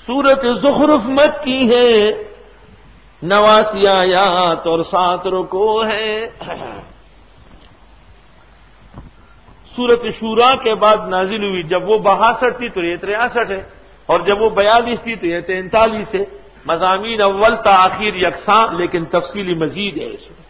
سورۃ زخرف مکی ہے، 89 آیات اور 7 رکوع ہیں۔ سورۃ شورا کے بعد نازل ہوئی، جب وہ 62 تھی تو یہ 63 ہے، اور جب وہ 42 تھی تو یہ 43 ہے۔ مضامین اول تا آخر یکساں، لیکن تفصیلی مزید ہے اس میں۔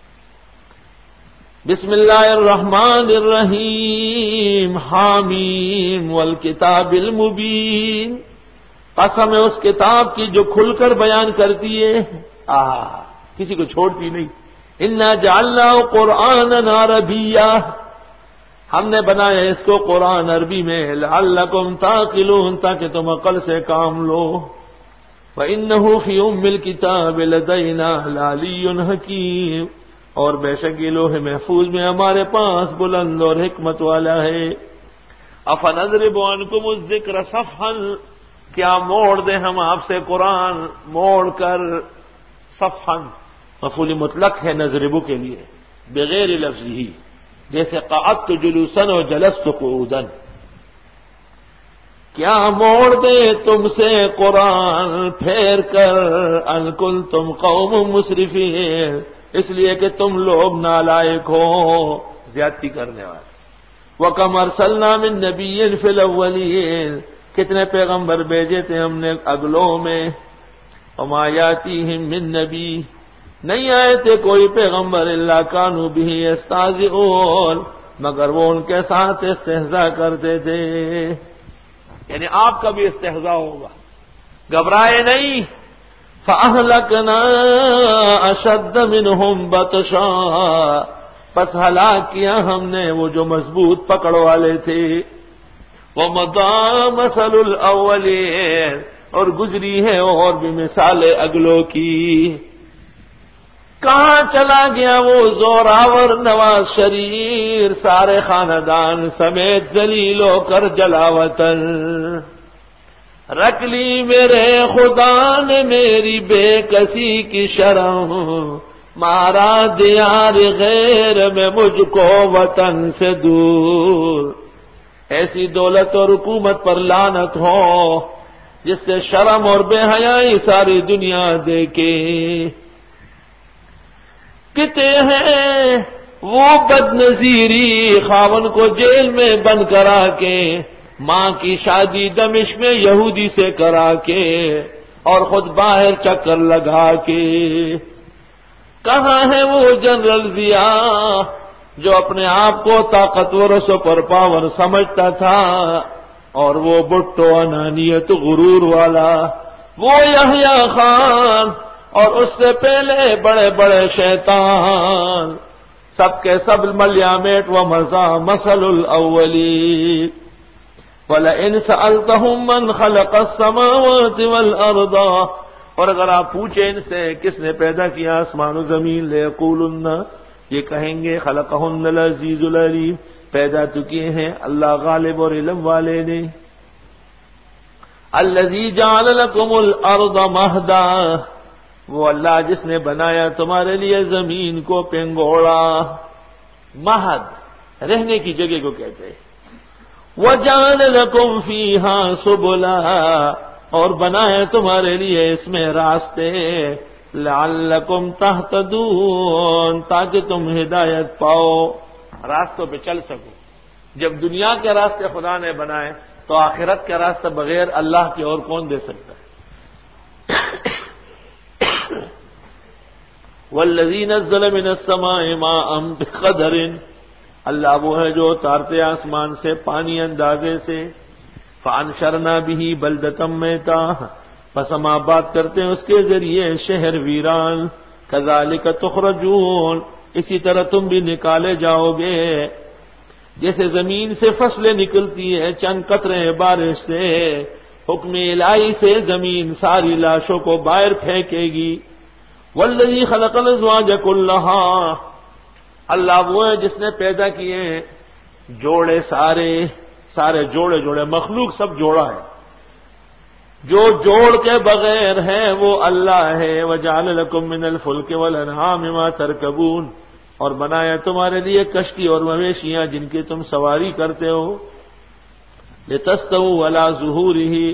بسم اللہ الرحمن الرحیم، حامیم والکتاب المبین، قسم ہے اس کتاب کی جو کھل کر بیان کرتی ہے، کسی کو چھوڑتی نہیں۔ انا جعلناہ قرآنا عربیا، ہم نے بنایا اس کو قرآن عربی میں، لعلکم تعقلون، تاکہ تم عقل سے کام لو۔ وَإِنَّهُ فِي أُمِّ الْكِتَابِ لَدَيْنَا لَعَلِيٌّ حَكِيمٌ، اور بے شک یہ لوح محفوظ میں ہمارے پاس بلند اور حکمت والا ہے۔ أَفَنَضْرِبُ عَنْكُمُ الذِّكْرَ صَفْحًا، کیا موڑ دیں ہم آپ سے قرآن موڑ کر، صفحًا مفعول مطلق ہے نضربو کے لیے بغیر لفظ ہی، جیسے قعدت جلوسا و جلست قعودا، کیا موڑ دے تم سے قرآن پھیر کر، ان کنتم قوم مسرفین، اس لیے کہ تم لوگ نالائق ہو، زیادتی کرنے والے۔ وَكَمْ أَرْسَلْنَا مِن نَبِيٍّ فِي الْأَوَّلِينَ، کتنے پیغمبر بھیجے تھے ہم نے اگلوں میں۔ وَمَا يَأْتِيهِم مِّن نَبِيٍّ، نہیں آئے تھے کوئی پیغمبر الا كانوا به يستهزئون، مگر وہ ان کے ساتھ استہزاء کرتے تھے، یعنی آپ کا بھی استہزاء ہوگا، گھبرائے نہیں۔ فَأَهْلَكْنَا أَشَدَّ مِنْهُمْ بَطْشًا، پس ہلاک کیا ہم نے وہ جو مضبوط پکڑ والے تھے۔ وَمَضَىٰ مَثَلُ الْأَوَّلِينَ، اور گزری ہے اور بھی مثال اگلوں کی۔ کہاں چلا گیا وہ زوراور نواز شریر، سارے خاندان سمیت ذلیل ہو کر جلا وطن۔ رکھ لی میرے خدا نے میری بے کسی کی شرم، مارا دیار غیر میں مجھ کو وطن سے دور۔ ایسی دولت اور حکومت پر لعنت ہو جس سے شرم اور بے حیائی ساری دنیا دیکھے۔ کتے ہیں وہ بد نظیری، خاون کو جیل میں بند کرا کے، ماں کی شادی دمشق میں یہودی سے کرا کے، اور خود باہر چکر لگا کے۔ کہاں ہے وہ جنرل ضیاء جو اپنے آپ کو طاقتور و سپر پاور سمجھتا تھا، اور وہ بھٹو انانیت غرور والا، وہ یحییٰ خان، اور اس سے پہلے بڑے بڑے شیطان، سب کے سب ملیامیٹ ومزا مثل الاولین۔ وَلَئِنْ سَأَلْتَهُمْ مَنْ خَلَقَ السَّمَاوَاتِ وَالْأَرْضَ، اور اگر آپ پوچھیں ان سے کس نے پیدا کیا آسمان و زمین، لَيَقُولُنَّ، یہ کہیں گے خَلَقَهُنَّ الْعَزِيزُ الْعَلِيمُ، پیدا تو کیے ہیں اللہ غالب اور علم والے نے۔ الَّذِي جَعَلَ لَكُمُ الْأَرْضَ مَهْدًا، وہ اللہ جس نے بنایا تمہارے لیے زمین کو پنگوڑا، مہد رہنے کی جگہ کو کہتے ہیں۔ وَجَعَلَ لَكُمْ فِيهَا سُبُلًا، اور بنائے تمہارے لیے اس میں راستے، لَعَلَّكُمْ تَهْتَدُونَ، تاکہ تم ہدایت پاؤ، راستوں پہ چل سکو۔ جب دنیا کے راستے خدا نے بنائے تو آخرت کا راستہ بغیر اللہ کے اور کون دے سکتا ہے؟ وَالَّذِي نَزَّلَ مِنَ السَّمَاءِ مَاءً بِقَدَرٍ، اللہ وہ ہے جو اتارتے آسمان سے پانی اندازے سے۔ فَأَنشَرْنَا بِهِ بَلْدَةً مَيْتًا، پس ہم آباد کرتے ہیں اس کے ذریعے شہر ویران۔ كَذَلِكَ تُخْرَجُونَ، اسی طرح تم بھی نکالے جاؤ گے، جیسے زمین سے فصلیں نکلتی ہیں چند قطرے بارش سے، حکم الہی سے زمین ساری لاشوں کو باہر پھینکے گی۔ وَالَّذِي خَلَقَ الْأَزْوَاجَ كُلَّهَا، اللہ وہ ہے جس نے پیدا کیے ہیں جوڑے سارے جوڑے مخلوق سب جوڑا ہے، جو جوڑ کے بغیر ہے وہ اللہ ہے۔ وَجَعَلَ لَكُم مِّنَ الْفُلْكِ وَالْأَنْعَامِ مَا تَرْكَبُونَ، اور بنایا تمہارے لیے کشتی اور مویشیاں جن کی تم سواری کرتے ہو۔ لِتَسْتَوُوا عَلَىٰ ظُهُورِهِ،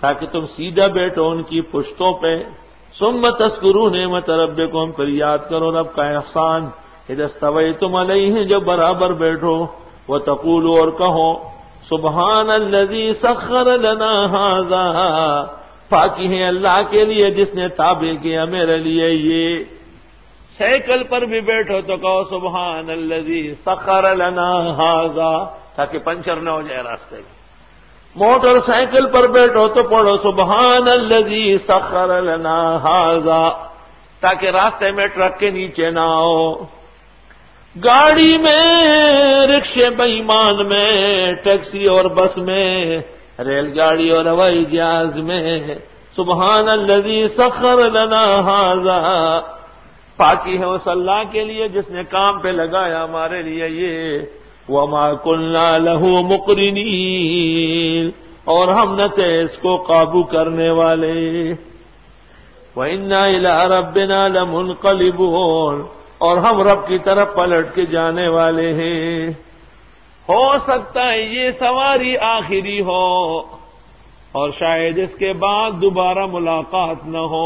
تاکہ تم سیدھا بیٹھو ان کی پشتوں پہ. ثم تذکروا نعمت ربکم، پھر یاد کرو رب کا احسان. اذا استویتم علیہ، جب برابر بیٹھو. وتقولوا، اور کہو سبحان الذی سخر لنا ھذا، پاکی ہے اللہ کے لیے جس نے تابع کیا میرے لیے یہ. سائیکل پر بھی بیٹھو تو کہو سبحان الذی سخر لنا ھذا، تاکہ پنچر نہ ہو جائے راستے میں. موٹر سائیکل پر بیٹھو تو پڑھو سبحان الذی سخر لنا ھذا، تاکہ راستے میں ٹرک کے نیچے نہ ہو. گاڑی میں، رکشے بےمان میں، ٹیکسی اور بس میں، ریل گاڑی اور ہوائی جہاز میں، سبحان الذی سخر لنا ھذا، پاکی ہے اس اللہ کے لیے جس نے کام پہ لگایا ہمارے لیے یہ. وما کنا لہ مقرنین، اور ہم نہ تھے اس کو قابو کرنے والے. وَإِنَّا إِلَىٰ رَبِّنَا لَمُنْقَلِبُونَ، اور ہم رب کی طرف پلٹ کے جانے والے ہیں. ہو سکتا ہے یہ سواری آخری ہو اور شاید اس کے بعد دوبارہ ملاقات نہ ہو.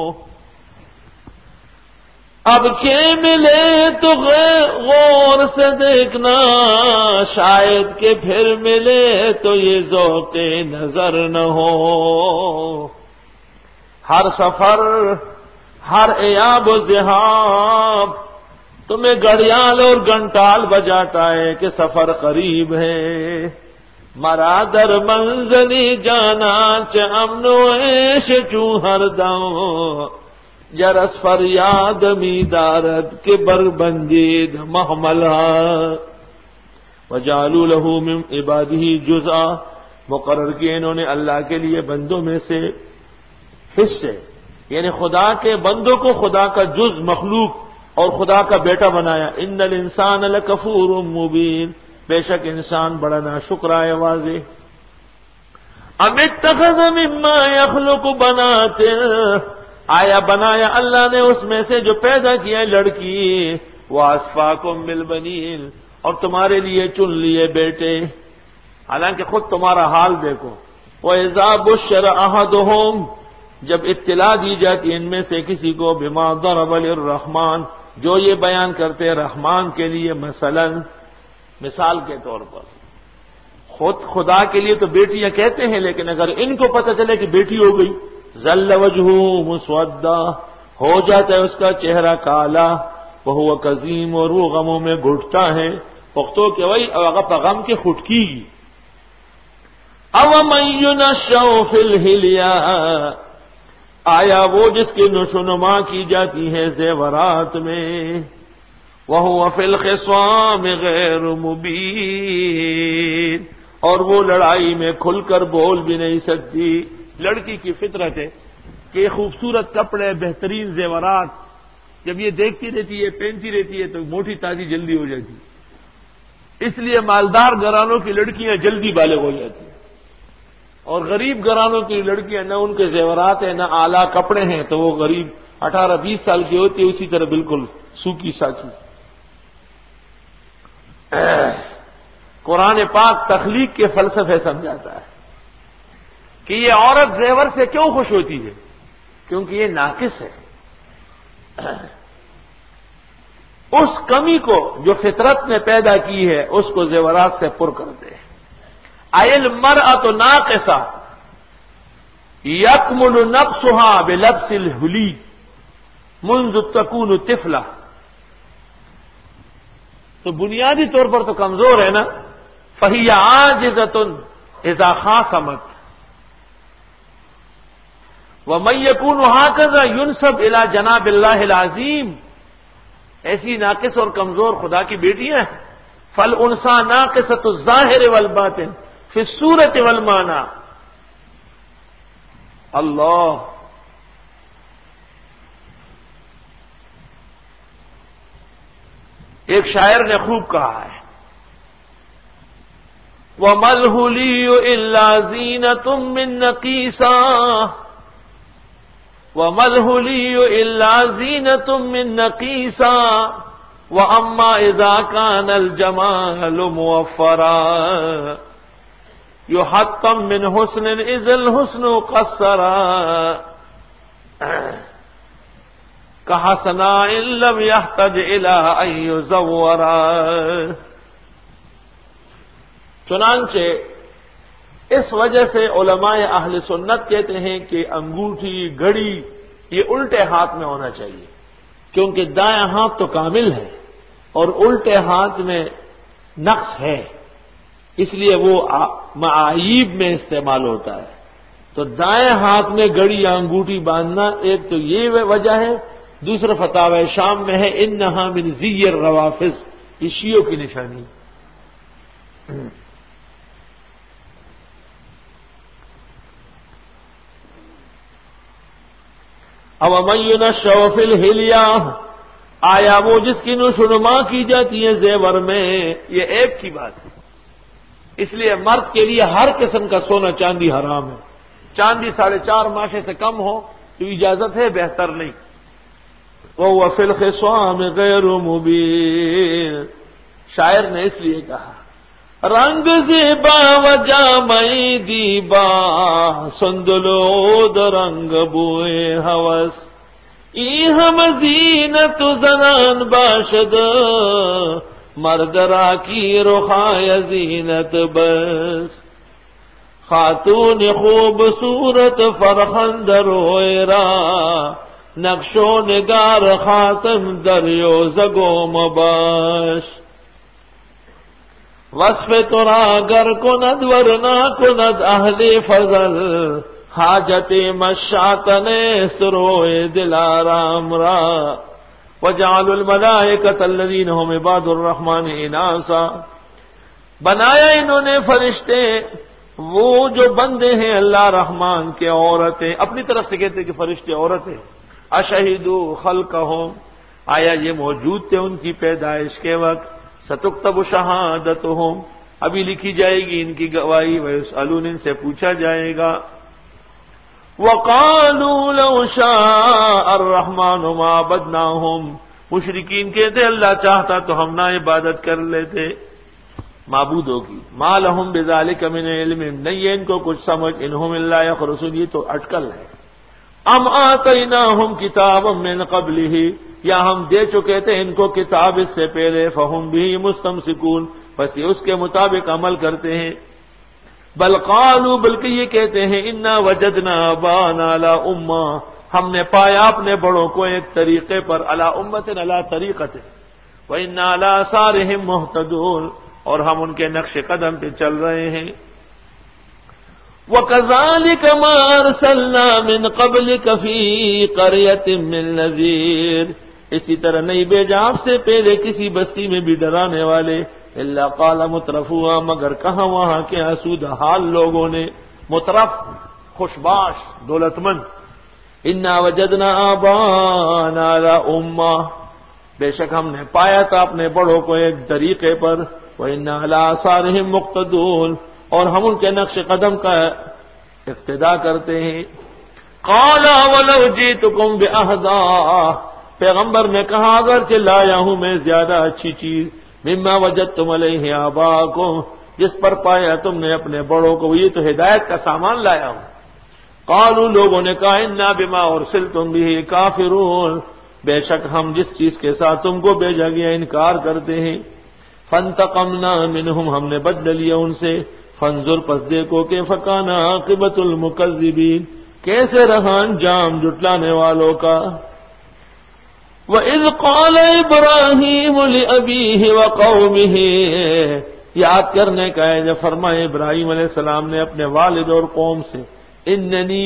اب کے ملے تو غور سے دیکھنا، شاید کہ پھر ملے تو یہ ذوق نظر نہ ہو. ہر سفر، ہر ایاب و ذہاب تمہیں گھڑیال اور گھنٹال بجاتا ہے کہ سفر قریب ہے. مرا در منزلی جانا چ امن و عیش چوں ہر دم، جرس فریاد می دارد کے بربندید محملہ. وجعلوا له من عباده جزءا، مقرر کیے انہوں نے اللہ کے لیے بندوں میں سے حصے، یعنی خدا کے بندوں کو خدا کا جز مخلوق اور خدا کا بیٹا بنایا. ان الانسان لکفور مبین، بے شک انسان بڑا ناشکر ہے واضح. ام اتخذ مما یخلق بنات، آیا بنایا اللہ نے اس میں سے جو پیدا کیا لڑکی. وَأَصْفَاكُم بِالْبَنِينَ، اور تمہارے لیے چن لیے بیٹے. حالانکہ خود تمہارا حال دیکھو. وَإِذَا بُشِّرَ أَحَدُهُمْ، جب اطلاع دی جاتی ان میں سے کسی کو بِمَا ضَرَبَ لِلرَّحْمَٰنِ، جو یہ بیان کرتے رحمان کے لیے، مثال کے طور پر. خود خدا کے لیے تو بیٹیاں کہتے ہیں، لیکن اگر ان کو پتہ چلے کہ بیٹی ہو گئی، ظل وجہہ مسودا، ہو جاتا ہے اس کا چہرہ کالا. وہو کظیم، اور وہ غموں میں گھٹتا ہے. پختو کہ وہی غم کے خٹکی گی. اومن ینشأ فی الحلیاء، آیا وہ جس کی نشوونما کی جاتی ہے زیورات میں. وہو فی الخصام غیر مبین، اور وہ لڑائی میں کھل کر بول بھی نہیں سکتی. لڑکی کی فطرت ہے کہ خوبصورت کپڑے، بہترین زیورات جب یہ دیکھتی رہتی ہے، پہنتی رہتی ہے تو موٹی تازی جلدی ہو جاتی. اس لیے مالدار گھرانوں کی لڑکیاں جلدی بالغ ہو جاتی ہیں، اور غریب گھرانوں کی لڑکیاں نہ ان کے زیورات ہیں نہ اعلیٰ کپڑے ہیں، تو وہ غریب 18-20 سال کی ہوتی ہے اسی طرح بالکل سوکھی ساکی. قرآن پاک تخلیق کے فلسفے سمجھاتا ہے کہ یہ عورت زیور سے کیوں خوش ہوتی ہے، کیونکہ یہ ناقص ہے. اس کمی کو جو فطرت نے پیدا کی ہے اس کو زیورات سے پر کر دے. المرأۃ ناقصہ یکمل نقصها بلبس الحلی منذ تکون طفلہ، تو بنیادی طور پر تو کمزور ہے نا. فہی عاجزۃ اذا خاصمت، ومن یکون ہکذا ینسب الی جناب اللہ العظیم، ایسی ناقص اور کمزور خدا کی بیٹیاں. فالانثی ناقصۃ الظاہر والباطن فی الصورۃ والمعنی. اللہ، ایک شاعر نے خوب کہا ہے، وَمَا الْحُلِيُّ إِلَّا زِينَةٌ مِّن نَقِيصَةٍ، وَمَا الْحُلِيُّ إِلَّا زِينَةٌ مِّن نَقِيصَةٍ، وَأَمَّا إِذَا كَانَ الْجَمَالُ مُوَفَّرًا. یحطم من حسن اذ الحسن قصرا کحسناء لم یحتج الی ان یزورا۔ چنانچہ اس وجہ سے علماء اہل سنت کہتے ہیں کہ انگوٹھی گھڑی یہ الٹے ہاتھ میں ہونا چاہیے، کیونکہ دائیں ہاتھ تو کامل ہے اور الٹے ہاتھ میں نقص ہے، اس لیے وہ معایب میں استعمال ہوتا ہے۔ تو دائیں ہاتھ میں گھڑی یا انگوٹھی باندھنا ایک تو یہ وجہ ہے، دوسرا فتاوی شام میں ہے انہا من زی الروافض، یہ شیعوں کی نشانی۔ اب من ينشأ فی الحلیہ، آیا وہ جس کی نشوونما کی جاتی ہے زیور میں، یہ ایک کی بات ہے۔ اس لیے مرد کے لیے ہر قسم کا سونا چاندی حرام ہے، چاندی 4.5 ماشے سے کم ہو تو اجازت ہے، بہتر نہیں۔ وَهُوَ فِي الْخِصَامِ غَيْرُ مُبِينٍ، شاعر نے اس لیے کہا رنگ زیبا و جامعی دیبا سندلود رنگ بوئے ہوس ای ہم زینت زنان باشد مرد را کی رخای زینت بس خاتون خوب صورت فرخند روئرا نقش و نگار خاتم دریو زگو مباش وصف ترا گر کند ورنا کند اہل فضل حاجت مشاطن سروئے دلارام را وجعل الملائکۃ الذین هم عباد الرحمن اناسا، بنایا انہوں نے فرشتے وہ جو بندے ہیں اللہ رحمان کے عورتیں، اپنی طرف سے کہتے کہ فرشتے عورتیں، اشہدوا خلقہم، آیا یہ موجود تھے ان کی پیدائش کے وقت، ستکتب شہادتہم، ابھی لکھی جائے گی ان کی گواہی، ویسألون، ان سے پوچھا جائے گا، وقالوا لو شاء الرحمن ما عبدناہم، مشرکین کہتے اللہ چاہتا تو ہم نہ عبادت کر لیتے معبودوں کی، ما لہم بذالک من علم، نہیں ہے ان کو کچھ سمجھ، انہم الا یخرصون، یہ تو اٹکل ہے، ام آتیناہم کتابا من قبلہ، یا ہم دے چکے تھے ان کو کتاب اس سے پہلے، فہم بھی مستمسکون، بس یہ اس کے مطابق عمل کرتے ہیں، بل قالوا، بلکہ یہ کہتے ہیں انا وجدنا آبانا علی امہ، ہم نے پایا اپنے بڑوں کو ایک طریقے پر، علی امت علی طریقت، وإنا علی آثارہم مہتدون، اور ہم ان کے نقش قدم پہ چل رہے ہیں، وَكَذَلِكَ مَا أَرْسَلْنَا مِنْ قَبْلِكَ فِي قَرْيَةٍ مِّن نَّذِيرٍ، اسی طرح نہیں بھیجا آپ سے پہلے کسی بستی میں بھی ڈرانے والے، الا قال مترفوها، مگر کہاں وہاں کے آسودہ حال لوگوں نے، مترف خوشباش دولت مند، انا وجدنا آبانا علی امہ، بے شک ہم نے پایا تھا اپنے بڑوں کو ایک طریقے پر، وَإِنَّا عَلَىٰ آثَارِهِم مُقْتَدُونَ، اور ہم ان کے نقش قدم کا اقتداء کرتے ہیں۔ قَالَ وَلَوْ جِئْتُكُمْ بِأَهْدَىٰ، پیغمبر نے کہا اگرچہ لایا ہوں میں زیادہ اچھی چیز، مما وجدتم علیہ آباءکم، جس پر پایا تم نے اپنے بڑوں کو، یہ تو ہدایت کا سامان لایا ہوں۔ قالوا، لوگوں نے کہا انا بما ارسلتم به کافرون، بے شک ہم جس چیز کے ساتھ تم کو بھیجا گیا انکار کرتے ہیں۔ فانتقمنا منہم، ہم نے بدلہ لیا ان سے، فانظر، پس دیکھو کہ فکان عاقبۃ المکذبین، کیسے رہا انجام جھٹلانے والوں کا۔ وَإِذْ قَالَ إِبْرَاهِيمُ لِأَبِيهِ وَقَوْمِهِ، یاد کرنے کا ہے جب فرمائے ابراہیم علیہ السلام نے اپنے والد اور قوم سے، اننی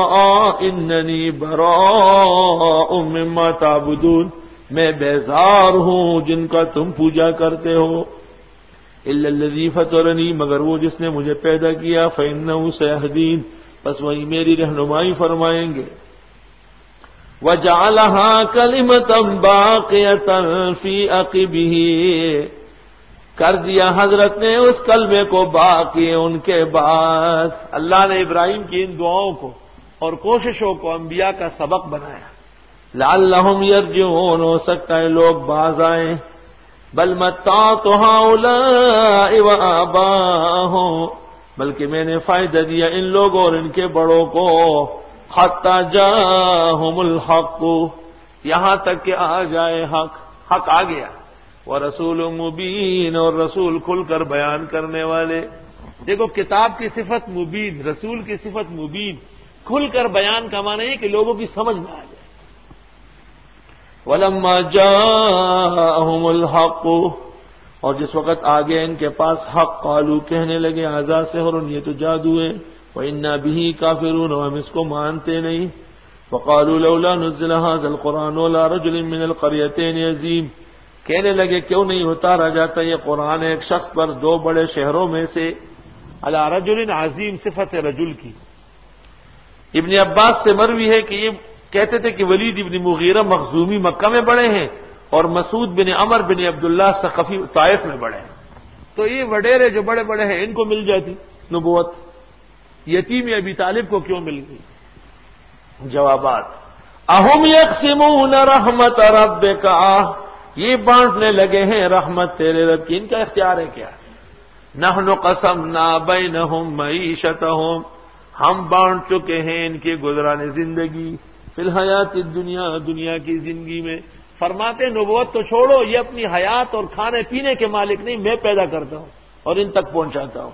براء مما تعبدون، میں بیزار ہوں جن کا تم پوجا کرتے ہو، الا الذی فطرنی، مگر وہ جس نے مجھے پیدا کیا، فإنہ سیہدین، بس وہی میری رہنمائی فرمائیں گے۔ وَجَعَلَهَا كَلِمَةً بَاقِيَةً فِي عَقِبِهِ، کر دیا حضرت نے اس کلمے کو باقی ان کے بعد۔ اللہ نے ابراہیم کی ان دعاؤں کو اور کوششوں کو انبیاء کا سبق بنایا۔ لعلہم یرجعون، ہو سکتا ہے لوگ باز آئیں۔ بل متعت ہؤلاء وآباءهم، بلکہ میں نے فائدہ دیا ان لوگوں اور ان کے بڑوں کو، حتی جاءہم الحق، یہاں تک کہ آ جائے حق، حق آ گیا، ورسول مبین، اور رسول کھل کر بیان کرنے والے۔ دیکھو کتاب کی صفت مبین، رسول کی صفت مبین، کھل کر بیان کا معنی ہے کہ لوگوں کی سمجھ میں آ جائے۔ وَلَمَّا جَاءَهُمُ الْحَقُّ، اور جس وقت آگے ان کے پاس حق، قالوا، کہنے لگے، ھذا سحر، یہ تو جادو ہے، وَإِنَّا بِهِ كَافِرُونَ، ہم اس کو مانتے نہیں۔ وَقَالُوا لَوْلَا نُزِّلَ هَذَا الْقُرْآنُ عَلَىٰ رَجُلٍ مِّنَ الْقَرْيَتَيْنِ عَظِيمٍ، کہنے لگے کیوں نہیں اتارا جاتا یہ قرآن ایک شخص پر دو بڑے شہروں میں سے، علی رجل عظیم، صفت رجل کی۔ ابن عباس سے مروی ہے کہ یہ کہتے تھے کہ ولید ابن مغیرہ مخزومی مکہ میں بڑے ہیں اور مسعود بن عمر بن عبداللہ ثقفی طائف میں بڑے ہیں، تو یہ وڈیرے جو بڑے بڑے ہیں ان کو مل جاتی نبوت، یتیم ابی طالب کو کیوں مل گئی؟ جوابات، اہم یقسمون رحمت ربک، یہ بانٹنے لگے ہیں رحمت تیرے رب کی، ان کا اختیار ہے کیا؟ نحن قسمنا بینہم معیشتہم، ہم بانٹ چکے ہیں ان کی گزران زندگی، فی الحیات الدنیا، دنیا کی زندگی میں۔ فرماتے نبوت تو چھوڑو، یہ اپنی حیات اور کھانے پینے کے مالک نہیں، میں پیدا کرتا ہوں اور ان تک پہنچاتا ہوں۔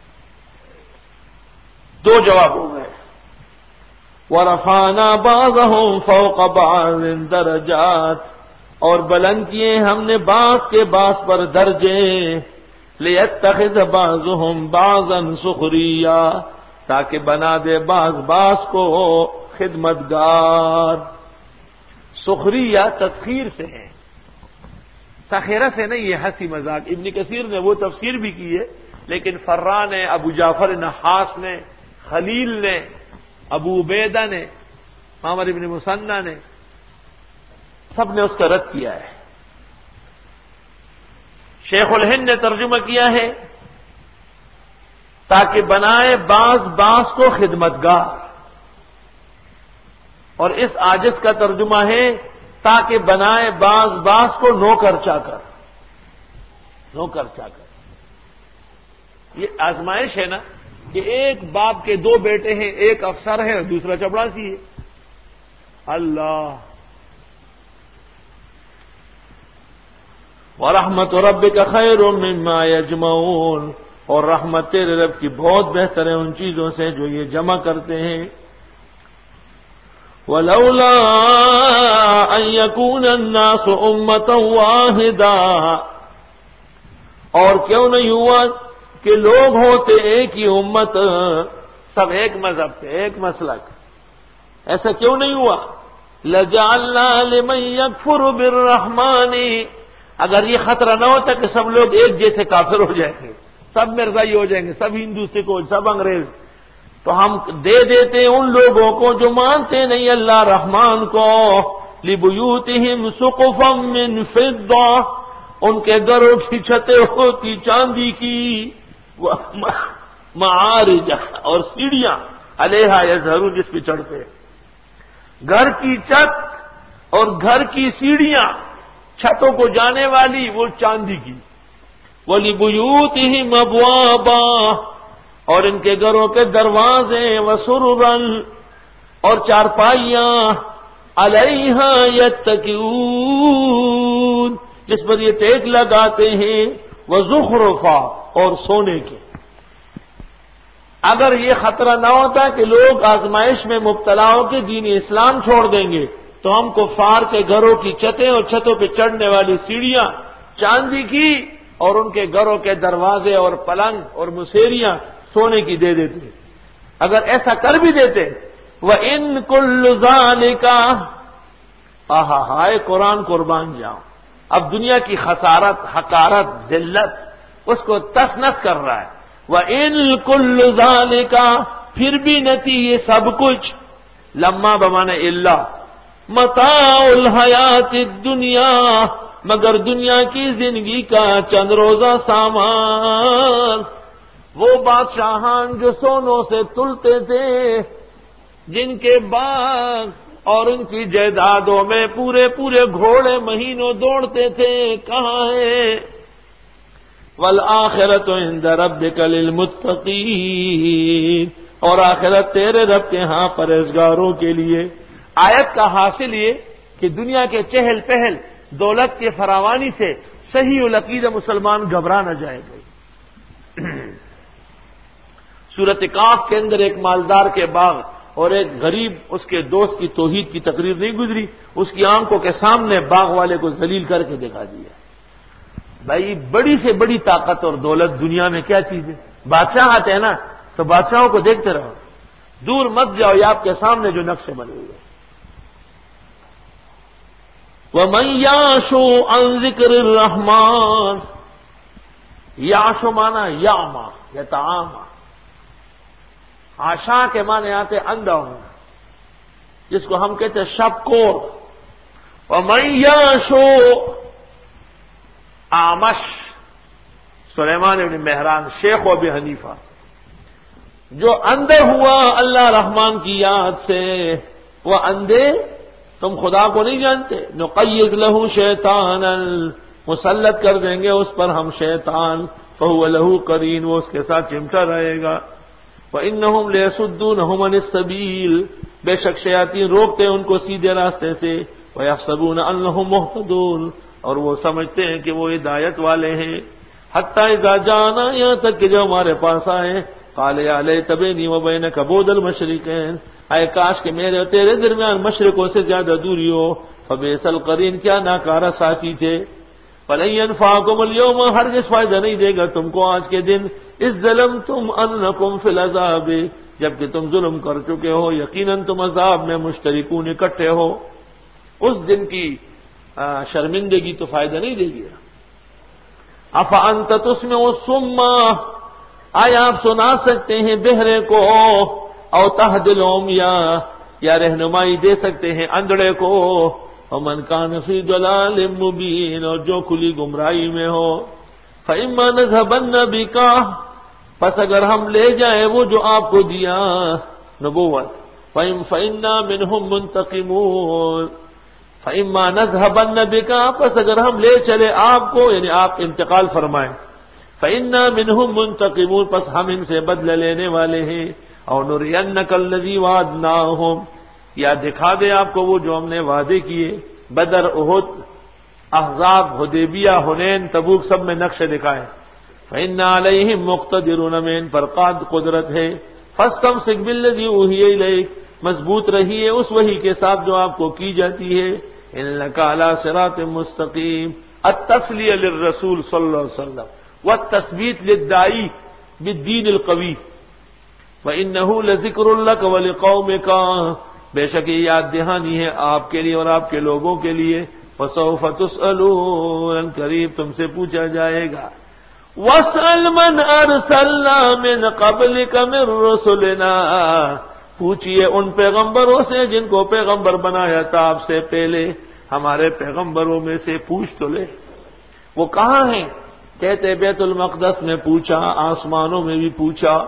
دو جواب ہو گئے، وَرَفَعْنَا بَعْضَهُمْ فَوْقَ بَعْضٍ دَرَجَاتٍ، اور بلند کیے ہم نے بعض کے بعض پر درجے، لِيَتَّخِذَ بَعْضُهُمْ بَعْضًا سُخْرِيًّا، تاکہ بنا دے بعض بعض کو خدمتگار۔ سخریہ تسخیر سے ہے، سخیرہ سے نہیں، یہ ہنسی مذاق۔ ابن کثیر نے وہ تفسیر بھی کی ہے، لیکن فرا نے، ابو جعفر نحاس نے، خلیل نے، ابو عبیدہ نے، معمر ابن مثنى نے، سب نے اس کا رد کیا ہے۔ شیخ الہند نے ترجمہ کیا ہے تاکہ بنائے بعض بعض کو خدمتگار، اور اس عاجز کا ترجمہ ہے تاکہ بنائے بعض بعض کو نوکر چاکر، نوکر چاکر۔ یہ آزمائش ہے نا کہ ایک باپ کے دو بیٹے ہیں، ایک افسر ہے اور دوسرا چپڑاسی ہے۔ اللہ، وَرَحْمَتُ رَبِّكَ خَيْرٌ مِّمَّا يَجْمَعُونَ، اور رحمت تیرے رب کی بہت بہتر ہے ان چیزوں سے جو یہ جمع کرتے ہیں۔ وَلَوْلَا أَن يَكُونَ النَّاسُ أُمَّةً وَاحِدَةً، اور کیوں نہیں ہوا کہ لوگ ہوتے ایک ہی امت، سب ایک مذہب تھے، ایک مسلک، ایسا کیوں نہیں ہوا؟ لَجَعَلْنَا لِمَن يَكْفُرُ بِالرَّحْمَٰنِ، اگر یہ خطرہ نہ ہوتا کہ سب لوگ ایک جیسے کافر ہو جائیں گے، سب مرزائی ہو جائیں گے، سب ہندو سکھ سب انگریز، تو ہم دے دیتے ان لوگوں کو جو مانتے نہیں اللہ رحمان کو، لِبُيُوتِهِمْ سُقُفًا مِّن فِضَّةٍ، ان کے گھروں کی چھتیں ہوتی چاندی کی، مَعَارِجَ، اور سیڑھیاں، عَلَيْهَا يَظْهَرُونَ، جس پہ چڑھتے، گھر کی چھت اور گھر کی سیڑھیاں، چھتوں کو جانے والی وہ چاندی کی، وَلِبُيُوتِهِمْ أَبْوَابًا، اور ان کے گھروں کے دروازے، وَسُرُرًا، اور چارپائیاں، عَلَيْهَا يَتَّكِئُونَ، جس پر یہ ٹیک لگاتے ہیں، وَزُخْرُفًا، اور سونے کے۔ اگر یہ خطرہ نہ ہوتا کہ لوگ آزمائش میں مبتلا ہو کے دین اسلام چھوڑ دیں گے، تو ہم کفار کے گھروں کی چھتیں اور چھتوں پہ چڑھنے والی سیڑھیاں چاندی کی، اور ان کے گھروں کے دروازے اور پلنگ اور مسیریاں سونے کی دے دیتے۔ اگر ایسا کر بھی دیتے، وَإِن كُلُّ ذَلِكَ، آہا ہائے قرآن قربان جاؤں، اب دنیا کی خسارت، حقارت، ذلت اس کو تس نس کر رہا ہے۔ وَإِن كُلُّ ذَلِكَ، پھر بھی نتی یہ سب کچھ، لما بمانے اللہ، متاع الحیات الدنیا، مگر دنیا کی زندگی کا چند روزہ سامان۔ وہ بادشاہان جو سونوں سے تلتے تھے، جن کے باغ اور ان کی جائیدادوں میں پورے پورے گھوڑے مہینوں دوڑتے تھے، کہاں ہیں؟ والآخرۃ عند ربک للمتقین، اور آخرت تیرے رب کے ہاں پرہیزگاروں کے لیے۔ آیت کا حاصل یہ کہ دنیا کے چہل پہل، دولت کے فراوانی سے صحیح العقیدہ مسلمان گھبرا نہ جائے گا۔ سورۃ کاف کے اندر ایک مالدار کے باغ اور ایک غریب اس کے دوست کی توحید کی تقریر نہیں گزری، اس کی آنکھوں کے سامنے باغ والے کو ذلیل کر کے دکھا دیا۔ بھائی بڑی سے بڑی طاقت اور دولت دنیا میں کیا چیز ہے؟ بادشاہ آتے ہیں نا تو بادشاہوں کو دیکھتے رہو، دور مت جاؤ، یہ آپ کے سامنے جو نقشے بنے ہوئے۔ وَمَن يَعْشُ عَن ذِكْرِ الرَّحْمَٰنِ، یعشو مانا یعما یتعاما، آشا کے معنی آتے اندھا ہونا، جس کو ہم کہتے ہیں شب کور۔ وَمَن يَعْشُ آمش، سلیمان بن مہران شیخ و ابی حنیفہ، جو اندھا ہوا اللہ رحمان کی یاد سے، وہ اندھے تم خدا کو نہیں جانتے، نقیض لہو شیطانا، مسلط کر دیں گے اس پر ہم شیطان، فہو لہو قرین، وہ اس کے ساتھ چمٹا رہے گا۔ وَإِنَّهُمْ لَيَصُدُّونَهُمْ عَنِ السَّبِيلِ، بے شک شیاطین روکتے ہیں ان کو سیدھے راستے سے، وَيَحْسَبُونَ أَنَّهُمْ مُهْتَدُونَ، اور وہ سمجھتے ہیں کہ وہ ہدایت والے ہیں۔ حَتَّى إِذَا جَاءَنَا، یہاں تک کہ جو ہمارے پاس آئے، قَالَ يَا لَيْتَ بَيْنِي وَبَيْنَكَ بُعْدَ الْمَشْرِقَيْنِ، اے کاش کہ میرے اور تیرے درمیان مشرقوں سے زیادہ دوری ہو، فَبِئْسَ الْقَرِينُ، کیا ناکارہ ساتھی تھے۔ فَلَن يَنفَعَكُمُ الْيَوْمَ، ہرگز فائدہ نہیں دے گا تم کو آج کے دن، اِذ ظَلَمْتُمْ أَنَّكُمْ فِي الْعَذَابِ، جبکہ تم ظلم کر چکے ہو، یقیناً تم عذاب میں مشترکون اکٹھے ہو۔ اس دن کی شرمندگی تو فائدہ نہیں دے گی۔ أَفَأَنْتَ تُسْمِعُ الصُّمَّ، آیا آپ سنا سکتے ہیں بہرے کو، او تہدی العمیٰ، یا رہنمائی دے سکتے ہیں اندھڑے کو، ومن کان فی ضلال مبین، اور جو کھلی گمراہی میں ہو۔ فإما نذهبن بک، پس اگر ہم لے جائیں وہ جو آپ کو دیا نبوت، فإنا منهم منتقمون، فإما نذهبن بک، پس اگر ہم لے چلے آپ کو، یعنی آپ انتقال فرمائیں، فإنا منهم منتقمون، پس ہم ان سے بدلہ لینے والے ہیں، اور نرینک الذی وعدناہم، یا دکھا دے آپ کو وہ جو ہم نے وعدے کیے، بدر، احد، احزاب، حدیبیہ، حنین، تبوک، سب میں نقشے دکھائے۔ فإنا علیہم مقتدرون، میں ان پر قدرت ہے۔ فاستمسک بالذی اوحی الیک، مضبوط رہیے اس وحی کے ساتھ جو آپ کو کی جاتی ہے۔ انک علی صراط مستقیم، التسلیہ للرسول صلی اللہ علیہ وسلم والتثبیت للداعی بالدین القوی۔ وَإِنَّهُ لَذِكْرٌ لَكَ وَلِقَوْمِكَ، بے شک یہ یاد دہانی ہے آپ کے لیے اور آپ کے لوگوں کے لیے۔ وَسَوْفَ تُسْأَلُونَ، قریب تم سے پوچھا جائے گا۔ وَاسْأَلْ مَنْ أَرْسَلْنَا مِنْ قَبْلِكَ مِنْ رُسُلِنَا، پوچھئے ان پیغمبروں سے جن کو پیغمبر بنایا تھا آپ سے پہلے، ہمارے پیغمبروں میں سے پوچھ تو لے۔ وہ کہاں ہیں؟ کہتے بیت المقدس میں پوچھا، آسمانوں میں بھی پوچھا،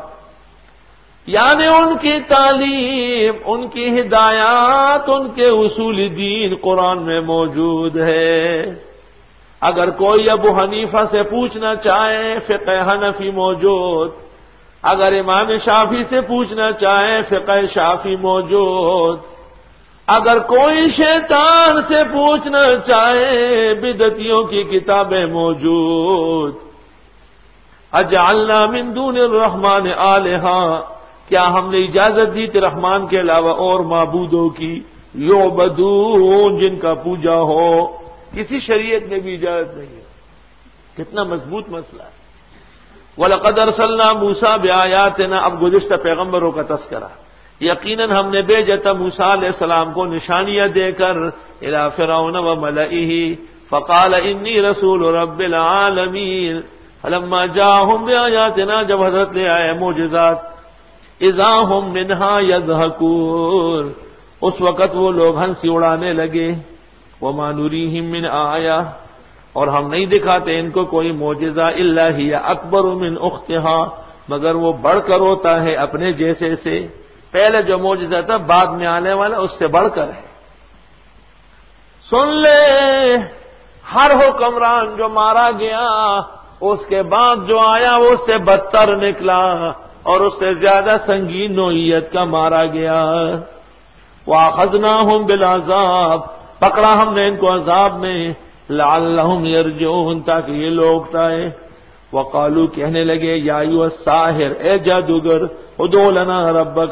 یعنی ان کی تعلیم، ان کی ہدایات، ان کے اصول دین قرآن میں موجود ہے۔ اگر کوئی ابو حنیفہ سے پوچھنا چاہے، فقہ حنفی موجود، اگر امام شافعی سے پوچھنا چاہے، فقہ شافعی موجود، اگر کوئی شیطان سے پوچھنا چاہے، بدعتیوں کی کتابیں موجود۔ اجعلنا من دون الرحمن آلہہ، کیا ہم نے اجازت دی تھی رحمان کے علاوہ اور معبودوں کی، یعبدون، جن کا پوجا ہو؟ کسی شریعت میں بھی اجازت نہیں ہے۔ کتنا مضبوط مسئلہ ہے۔ وَلَقَدْ أَرْسَلْنَا مُوسَىٰ بِآيَاتِنَا، اب گزشتہ پیغمبروں کا تذکرہ۔ یقیناً ہم نے بھیجا تھا موسیٰ علیہ السلام کو نشانیاں دے کر، إِلَىٰ فِرْعَوْنَ وَمَلَئِهِ فَقَالَ إِنِّي رَسُولُ رَبِّ الْعَالَمِينَ، فَلَمَّا جَاءَهُم بِآيَاتِنَا، جب حضرت لے آئے معجزات، اذا ہم منہا یضحکون، اس وقت وہ لوگ ہنسی اڑانے لگے۔ وما نریہم من آیہ، اور ہم نہیں دکھاتے ان کو کوئی معجزہ، الا ہی اکبر من اختہا، مگر وہ بڑھ کر ہوتا ہے اپنے جیسے سے۔ پہلے جو معجزہ تھا بعد میں آنے والا اس سے بڑھ کر ہے۔ سن لے، ہر حکمران جو مارا گیا اس کے بعد جو آیا وہ اس سے بدتر نکلا اور اس سے زیادہ سنگین نوعیت کا مارا گیا. وَأَخَذْنَاهُمْ بِالْعَذَابِ پکڑا ہم نے ان کو عذاب میں لَعَلَّهُمْ يَرْجِعُونَ تاکہ یہ لوٹ آئے. وقالو کہنے لگے یا ایھا الساحر اے جادوگر ادعو لنا ربک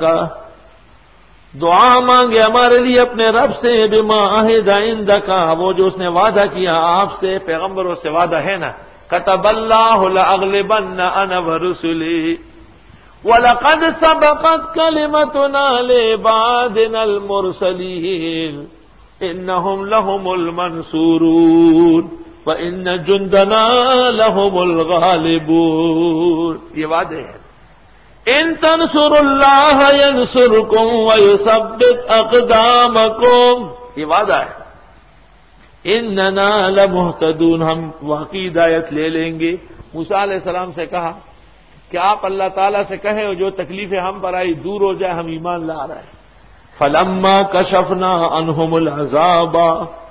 دعا مانگے ہمارے لیے اپنے رب سے بما عہد عندک وہ جو اس نے وعدہ کیا آپ سے پیغمبروں سے وعدہ ہے نا كتب اللہ لأغلبن انا ورسلی وَلَقَدْ سَبَقَتْ كَلِمَتُنَا لِعِبَادِنَا الْمُرْسَلِينَ إِنَّهُمْ لَهُمُ الْمَنْصُورُونَ وَإِنَّ جُنْدَنَا لَهُمُ الْغَالِبُونَ یہ وعدے ہیں. إِن تَنْصُرُوا اللَّهَ يَنْصُرْكُمْ وَيُثَبِّتْ أَقْدَامَكُمْ یہ وعدہ ہے. إِنَّنَا لَمُهْتَدُونَ ہم واقعی ہدایت لے لیں گے. موسیٰ علیہ السلام سے کہا کہ آپ اللہ تعالیٰ سے کہیں جو تکلیفیں ہم پر آئی دور ہو جائے ہم ایمان لا رہے ہیں. فَلَمَّا كَشَفْنَا عَنْهُمُ الْعَذَابَ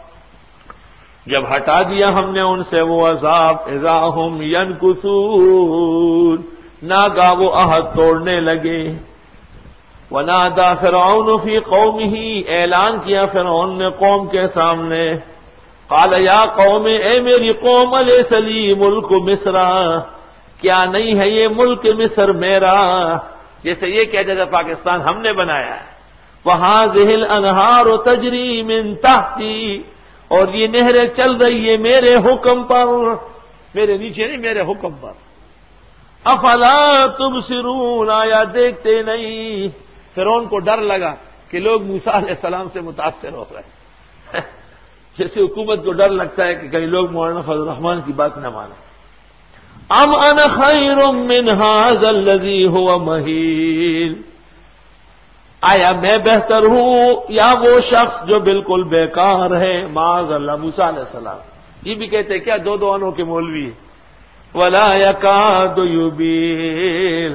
جب ہٹا دیا ہم نے ان سے وہ عذاب اذا هم ينكثون ناگا وہ عہد توڑنے لگے. ونادى فرعون في قومه اعلان کیا فرعون نے قوم کے سامنے قال یا قوم اے میری قوم الیس لی ملک مصر کیا نہیں ہے یہ ملک مصر میرا جیسے یہ کہتے تھے پاکستان ہم نے بنایا ہے. وَهَٰذِهِ الْأَنْهَارُ تَجْرِي مِن تَحْتِي اور یہ نہریں چل رہی ہے میرے حکم پر میرے نیچے نہیں میرے حکم پر. افلا تبصرون آیا دیکھتے نہیں. فرعون کو ڈر لگا کہ لوگ موسیٰ علیہ السلام سے متاثر ہو رہے ہیں جیسے حکومت کو ڈر لگتا ہے کہ کہیں لوگ مولانا فضل الرحمان کی بات نہ مانیں. ام انا خیر من ھذا الذی ھو مہین آیا میں بہتر ہوں یا وہ شخص جو بالکل بیکار ہے. معاذ اللہ موسیٰ علیہ السلام یہ بھی کہتے ہیں کیا دو انوں کے مولوی ہیں. ولا یکاد یبین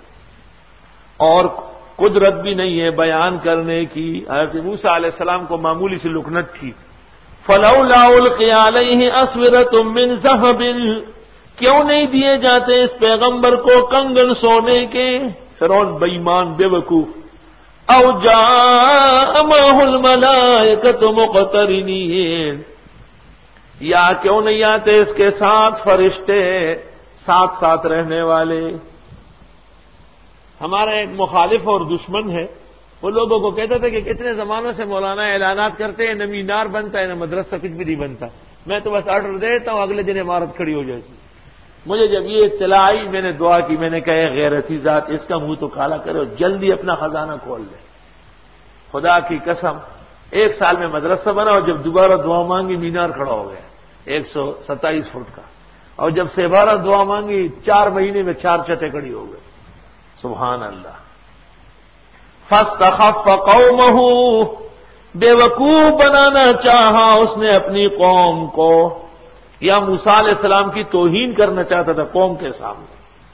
اور قدرت بھی نہیں ہے بیان کرنے کی. حضرت موسیٰ علیہ السلام کو معمولی سی لکنت تھی. فلولا القی علیہ اسورۃ من ذھب کیوں نہیں دیے جاتے اس پیغمبر کو کنگن سونے کے. فرعون بےایمان بے وقوف. او جاء معه الملائکۃ مقترنین یا کیوں نہیں آتے اس کے ساتھ فرشتے ساتھ ساتھ رہنے والے. ہمارا ایک مخالف اور دشمن ہے وہ لوگوں کو کہتا تھا کہ کتنے زمانوں سے مولانا اعلانات کرتے ہیں نہ مینار بنتا ہے نہ مدرسہ کچھ بھی نہیں بنتا. میں تو بس آرڈر دیتا ہوں اگلے دن عمارت کھڑی ہو جاتی. مجھے جب یہ اطلاع آئی میں نے دعا کی میں نے کہا غیرتی ذات اس کا منہ تو کالا کرے اور جلدی اپنا خزانہ کھول لے. خدا کی قسم 1 سال میں مدرسہ بنا اور جب دوبارہ دعا مانگی مینار کھڑا ہو گیا 127 فٹ کا. اور جب سے بارہ دعا مانگی 4 مہینے میں 4 چھتیں کھڑی ہو گئی. سبحان اللہ. فاستخف قومه بے وقوف بنانا چاہا اس نے اپنی قوم کو یا موسیٰ علیہ السلام کی توہین کرنا چاہتا تھا قوم کے سامنے.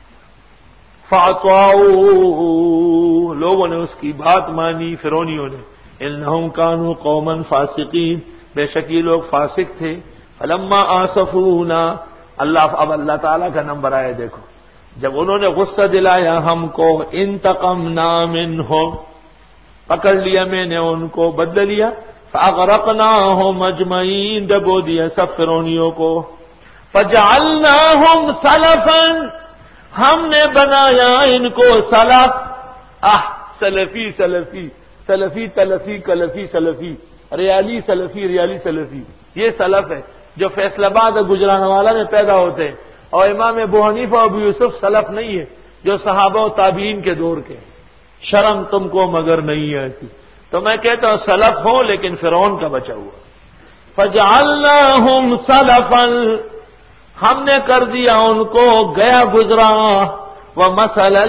فَأَطَاعُوا لوگوں نے اس کی بات مانی فرعونیوں نے. انہم کانوا قوما فاسقین بے شک یہ لوگ فاسق تھے. فلما آسفونا اب اللہ تعالیٰ کا نمبر آیا دیکھو. جب انہوں نے غصہ دلایا ہم کو انتقمنا منہم پکڑ لیا میں نے ان کو بدلہ لیا. فاغرقناہم اجمعین ڈبو دیا سب فرعونیوں کو. فجعلناہم سلفا ہم نے بنایا ان کو سلف. سلفی سلفی سلفی تلفی کلفی سلفی ریالی سلفی ریالی سلفی یہ سلف ہے جو فیصل آباد اور گجرانوالہ میں پیدا ہوتے ہیں. اور امام ابو حنیفہ اور ابو یوسف سلف نہیں ہے جو صحابہ و تابعین کے دور کے. شرم تم کو مگر نہیں آتی. تو میں کہتا ہوں سلف ہو لیکن فرعون کا بچا ہوا. فجعلناہم سلفا ہم نے کر دیا ان کو گیا گزرا. ومثلا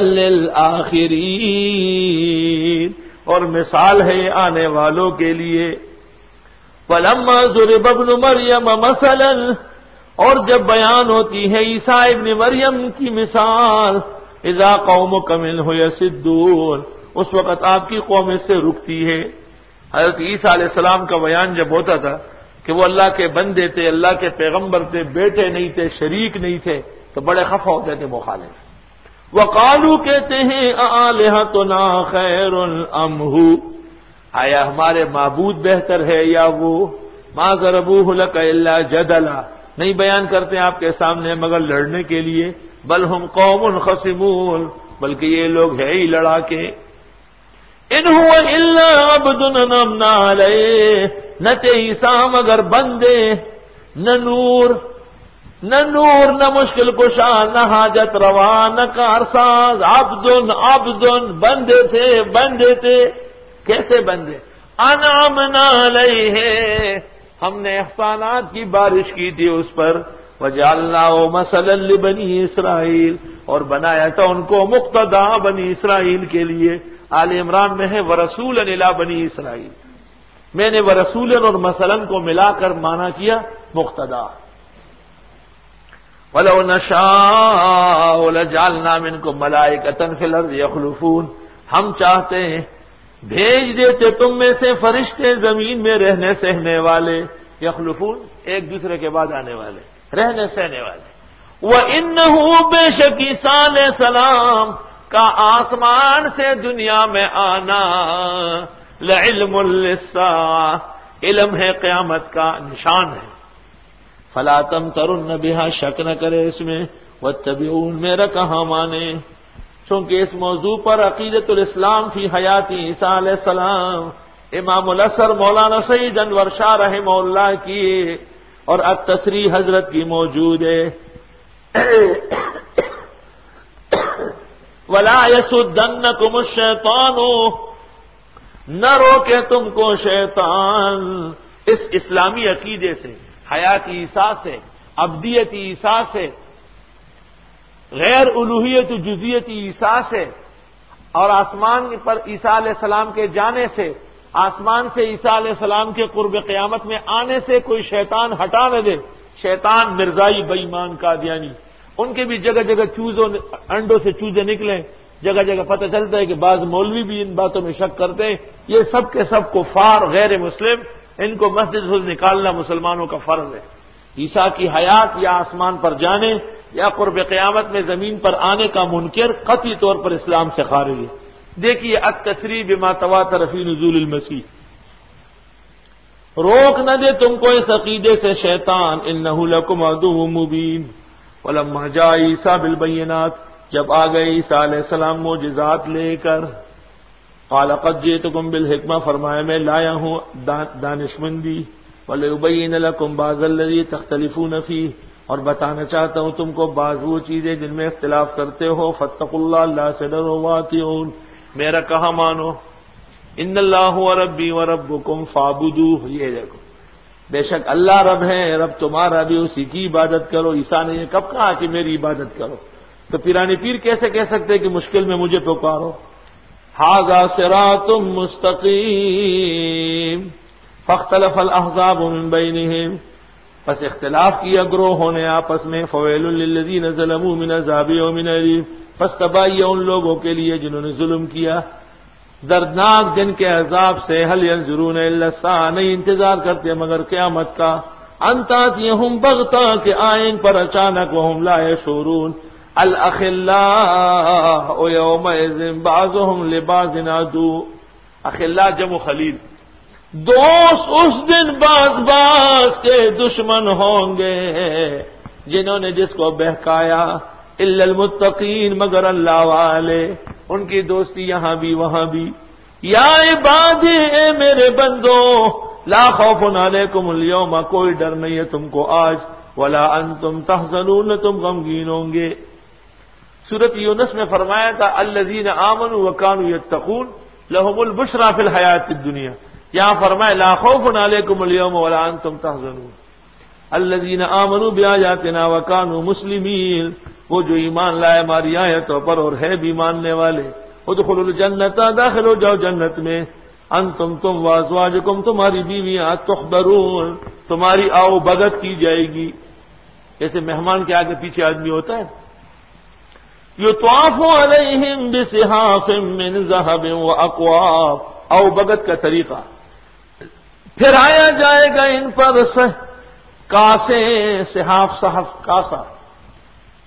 للآخرین اور مثال ہے آنے والوں کے لیے. فلما ضرب ابن مریم مثلا اور جب بیان ہوتی ہے عیسیٰ ابن مریم کی مثال. اذا قومک منہ یصدون اس وقت آپ کی قوم اس سے رکتی ہے. حضرت عیسیٰ علیہ السلام کا بیان جب ہوتا تھا کہ وہ اللہ کے بندے تھے اللہ کے پیغمبر تھے بیٹے نہیں تھے شریک نہیں تھے تو بڑے خفا ہوتے تھے مخالف. وقالو کہتے ہیں آلہتنا خیر ام ہو، آیا ہمارے معبود بہتر ہے یا وہ؟ ما ضربوہ لک الا جدلا، نہیں بیان کرتے آپ کے سامنے مگر لڑنے کے لیے. بل ہم قوم خصمون، بلکہ یہ لوگ ہے ہی لڑا کے. ان هو الا عبد انعمنا علیہ، نہ تھے عیسیٰ مگر بندے، نہ نور نہ مشکل کشا، نہ حاجت روا، نہ کارساز. عبد بندے تھے. کیسے بندے؟ انعمنا علیہ، ہم نے احسانات کی بارش کی تھی اس پر. وجعلناہ مثلا لبنی اسرائیل، اور بنایا تھا ان کو مقتدا بنی اسرائیل کے لیے. آل عمران میں ہے ورسولا الی بنی اسرائیل. میں نے ورسولا اور مثلا کو ملا کر معنی کیا مقتدا. وَلَوْ نَشَاءُ لَجَعَلْنَا مِنْكُمْ مَلَائِكَةً فِي الْأَرْضِ يَخْلُفُونَ، ہم چاہتے ہیں بھیج دیتے تم میں سے فرشتے زمین میں رہنے سہنے والے. یخلفون، ایک دوسرے کے بعد آنے والے، رہنے سہنے والے. وَإِنَّهُ بے شک عیسیٰ علیہ السلام کا آسمان سے دنیا میں آنا لعلم للساعہ، علم ہے قیامت کا، نشان ہے. فلا تمترن بها، شک نہ کرے اس میں. واتبعون، میرا کہا مانے. چونکہ اس موضوع پر عقیدۃ الاسلام فی حیات عیسیٰ علیہ السلام امام الازہر مولانا سعید انور شاہ رحمہ اللہ کی اور التصریح حضرت کی موجود ہے. ولا یصدنکم الشیطان، نہ روکے تم کو شیطان اس اسلامی عقیدے سے، حیات عیسیٰ سے، ابدیت عیسیٰ سے، غیر الوہیت جزیت عیسیٰ سے، اور آسمان پر عیسیٰ علیہ السلام کے جانے سے، آسمان سے عیسیٰ علیہ السلام کے قرب قیامت میں آنے سے کوئی شیطان ہٹا نہ دے. شیطان مرزائی بے ایمان قادیانی، ان کے بھی جگہ جگہ انڈوں سے چوزے نکلیں. جگہ جگہ پتہ چلتا ہے کہ بعض مولوی بھی ان باتوں میں شک کرتے ہیں. یہ سب کے سب کفار غیر مسلم، ان کو مسجد سے نکالنا مسلمانوں کا فرض ہے. عیسیٰ کی حیات یا آسمان پر جانے یا قرب قیامت میں زمین پر آنے کا منکر قطعی طور پر اسلام سے خارج ہے. دیکھیے التصریح بما تواتر فی نزول المسیح، روک نہ دے تم کو اس عقیدے سے شیطان. انہ لکم عدو مبین. ولما جاء عیسیٰ بالبینات، جب آ گئے عیسیٰ علیہ السلام معجزات لے کر. قال قد جئتکم بالحکمہ، فرمایا میں لایا ہوں دانشمندی. وَلِأُبَيِّنَ لَكُمْ بَعْضَ الَّذِي تَخْتَلِفُونَ فِيهِ، اور بتانا چاہتا ہوں تم کو بعض وہ چیزیں جن میں اختلاف کرتے ہو. فَاتَّقُوا اللَّهَ، اللہ سے ڈرو. وَأَطِیعُونِ، میرا کہا مانو. ان اللہ هو ربی وربکم فاعبدوہ، یہ دیکھو بے شک اللہ رب ہے، رب تمہارا بھی، اسی کی عبادت کرو. عیسیٰ نے یہ کب کہا کہ میری عبادت کرو؟ تو پیرانی پیر کیسے کہہ سکتے کہ مشکل میں مجھے پکارو؟ ھذا صراط مستقیم فاختلف الاحزاب من بینہم، پس اختلاف کیا گروہوں نے آپس میں. فویل للذین ظلموا من عذاب یوم علیم، پس تباہی ان لوگوں کے لیے جنہوں نے ظلم کیا دردناک دن کے عذاب سے. هل ينظرون الا الساعة، نہیں انتظار کرتے مگر قیامت کا. ان تأتیہم بغتہ، کہ آئیں پر اچانک. وهم لا يشعرون. الاخلاء یومئذ بعضهم لبعض عدو، اخلاء جمع خلیل، دوست اس دن باز کے دشمن ہوں گے جنہوں نے جس کو بہکایا. الا المتقین، مگر اللہ والے، ان کی دوستی یہاں بھی وہاں بھی. یا عبادی، اے میرے بندو، لا خوف علیکم اليوم، کوئی ڈر نہیں ہے تم کو آج. ولا انتم تحزنون، تم غمگین ہوں گے. سورۃ یونس میں فرمایا تھا الذین آمنوا وکانوا یتقون لهم البشرى فی الحیاۃ الدنیا. یہاں فرمایا لا خوف علیکم اليوم ولا انتم تحزنون. الذین آمنوا بآیاتنا وکانوا مسلمین، وہ جو ایمان لائے ہماری آیتوں پر اور ہے بھی ماننے والے. ادخلوا الجنۃ، داخل ہو جاؤ جنت میں. انتم، تم، وازواجکم، تمہاری بیویاں، تحبرون، تمہاری آؤ بھگت کی جائے گی. جیسے مہمان کے آگے پیچھے آدمی ہوتا ہے. یطاف علیہم بصحاف من ذہب واکواب، آؤ بھگت کا طریقہ. پھر آیا جائے گا ان پر کاسے، صحاف، صحف، کاسا،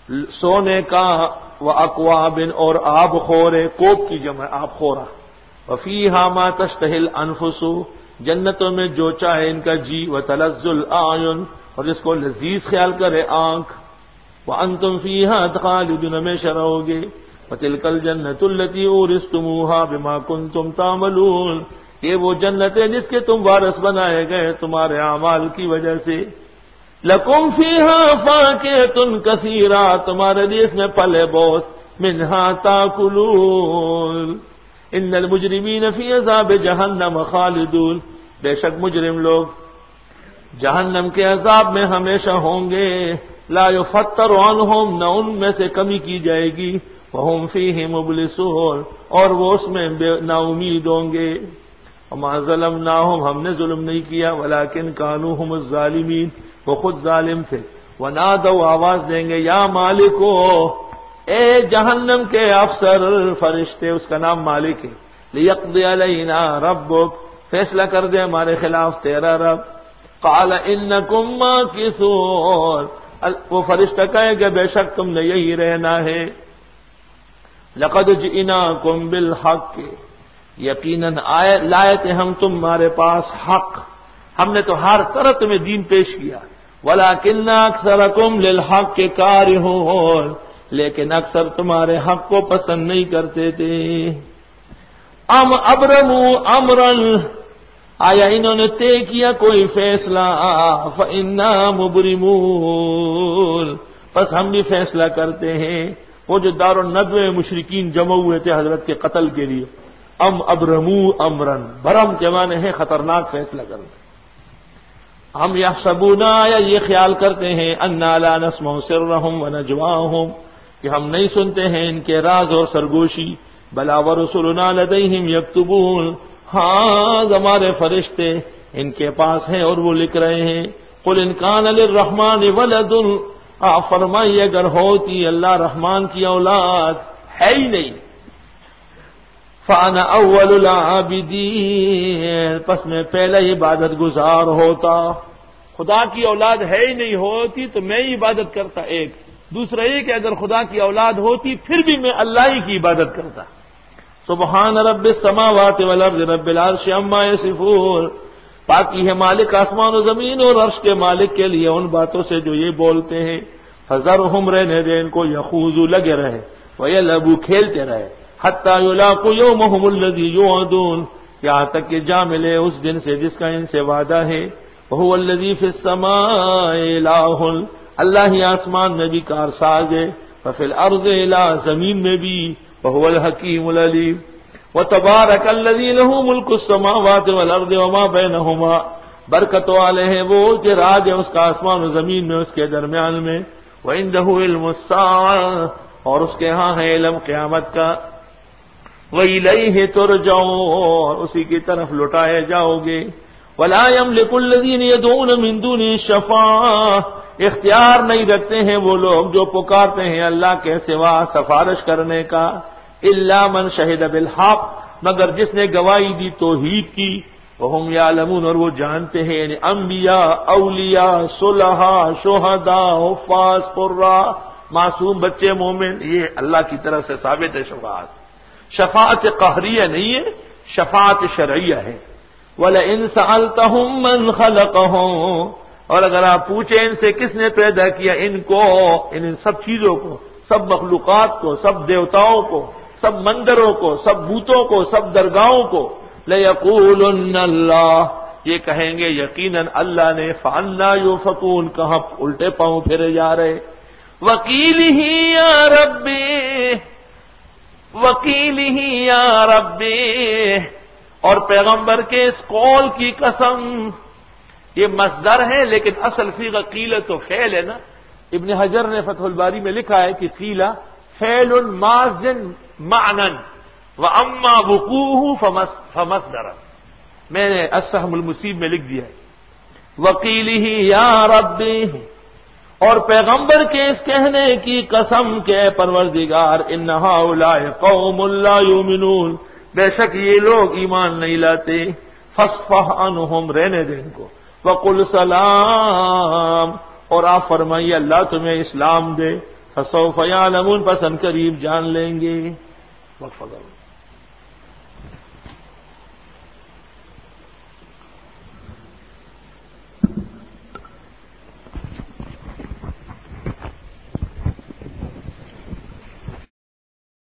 سونے کا، واکواب اور آب خورے، کوب کی جمع آب خورا، وفیہا ما تشتہی الانفس، جنتوں میں جو چاہے ان کا جی، وتلذ الاعین اور جس کو لذیذ خیال کرے آنکھ، وانتم فیہا خالدون ہمیشہ رہو گے، وتلک الجنۃ التی اورثتموہا بما کنتم تعملون، یہ وہ جنت ہے جس کے تم وارث بنائے گئے تمہارے اعمال کی وجہ سے، لکم فیہا فاکہۃ کثیرہ، تمہارے لیے اس میں پھل ہے بہت، منہا تاکلون، ان المجرمین فی عذاب جہنم خالدون، بے شک مجرم لوگ جہنم کے عذاب میں ہمیشہ ہوں گے، لا یفتر عنہم، نہ ان میں سے کمی کی جائے گی، وہم فیہ مبلسون، اور وہ اس میں نا امید ہوں گے، وما ظلمناہم، ہم نے ظلم نہیں کیا، ولکن کانوا ھم الظالمین، وہ خود ظالم تھے، ونادوا، آواز دیں گے، یا مالکو، اے جہنم کے افسر فرشتے، اس کا نام مالک ہے، لیقضی علینا ربک، فیصلہ کر دے ہمارے خلاف تیرا رب، قال انکم ماکثون، وہ فرشتہ کہے گا بے شک تم نے یہی رہنا ہے، لقد جئناکم بالحق، یقیناً لائے تھے ہم تمہارے پاس حق، ہم نے تو ہر طرح تمہیں دین پیش کیا، ولکن اکثرکم للحق کارہون، لیکن اکثر تمہارے حق کو پسند نہیں کرتے تھے، ام ابرموا امرا، آیا انہوں نے طے کیا کوئی فیصلہ، فإنا مبرمون، بس ہم بھی فیصلہ کرتے ہیں، وہ جو دار الندوہ میں مشرکین جمع ہوئے تھے حضرت کے قتل کے لیے، ام ابرموا امرا، برم کے معنی ہے خطرناک فیصلہ کرنا، ہم یحسبون، آیا یہ خیال کرتے ہیں، انا لا نسمع سرهم ونجواهم، کہ ہم نہیں سنتے ہیں ان کے راز اور سرگوشی، بلا ورسلنا لدیہم یکتبون، ہاں ہمارے فرشتے ان کے پاس ہیں اور وہ لکھ رہے ہیں، قل ان کان للرحمن ولد، آپ فرمائیے اگر ہوتی اللہ رحمان کی اولاد، ہے ہی نہیں، فانا اول العابدین، پس میں پہلا عبادت گزار ہوتا، خدا کی اولاد ہے ہی نہیں ہوتی تو میں ہی عبادت کرتا، ایک دوسرا یہ کہ اگر خدا کی اولاد ہوتی پھر بھی میں اللہ ہی کی عبادت کرتا، سبحان رب السماوات والارض رب العرش عما یصفون، پاکی ہے مالک آسمان و زمین اور عرش کے مالک کے لیے ان باتوں سے جو یہ بولتے ہیں، فذرہم، رہنے دے ان کو، یخوضوا، لگے رہے، ویلعبوا، کھیلتے رہے، حتی یلاقوا یومہم الذی یوعدون، یہاں تک کہ جا ملے اس دن سے جس کا ان سے وعدہ ہے، وہو الذی فی السماء الہ، اللہ ہی آسمان میں بھی کارساز ہے، وفی الارض الہ، زمین میں بھی، وهو الحکیم العلیم، وتبارک الذی لہ ملک السماوات والارض وما بینہما، برکت والے ہیں وہ کہ راج ہے اس کا آسمان و زمین میں، اس کے درمیان میں، وعندہ علم الساعہ، اور اس کے ہاں ہے علم قیامت کا، وإلیہ ترجعون، اسی کی طرف لوٹائے جاؤ گے، ولا یملک الذین یدعون من دونہ الشفاعہ، اختیار نہیں رکھتے ہیں وہ لوگ جو پکارتے ہیں اللہ کے سوا سفارش کرنے کا، الا من شہد بالحق، مگر جس نے گواہی دی توحید کی، وہم یعلمون، اور وہ جانتے ہیں، یعنی انبیاء، اولیاء، صلحاء، شہداء، حفاظ، قراء، معصوم بچے مومن، یہ اللہ کی طرف سے ثابت ہے شفاعت، شفاعت قہریہ نہیں ہے، شفاعت شرعیہ ہے، وَلَئِن سَأَلْتَهُم مَّنْ خَلَقَهُم، اور اگر آپ پوچھیں ان سے کس نے پیدا کیا ان کو، ان سب چیزوں کو، سب مخلوقات کو، سب دیوتاؤں کو، سب مندروں کو، سب بتوں کو، سب درگاہوں کو، لَيَقُولُنَّ اللَّهُ، یہ کہیں گے یقیناً اللہ نے، فَأَنَّىٰ يُؤْفَكُونَ، کہاں الٹے پاؤں پھرے جا رہے، وَقِيلِهِ يَا رَبِّي، وَقِيلِهِ يَا رَبِّي، اور پیغمبر کے اس قول کی قسم، یہ مصدر ہے لیکن اصل صیغہ قیل تو فعل ہے نا، ابن حجر نے فتح الباری میں لکھا ہے کہ قیل فعل ماض معنی واما وقوعه فمصدر، میں نے السهم المصیب میں لکھ دیا ہے، وقیلہ یا ربی، اور پیغمبر کے اس کہنے کی قسم کہ اے پروردگار، ان ہؤلاء قوم لا یؤمنون، بے شک یہ لوگ ایمان نہیں لاتے، فاصفح عنہم، رہنے دے ان کو، وقل سلام، اور آپ فرمائیے اللہ تمہیں اسلام دے، فسوف یعلمون، پس ان قریب جان لیں گے۔ وقفہ کرو۔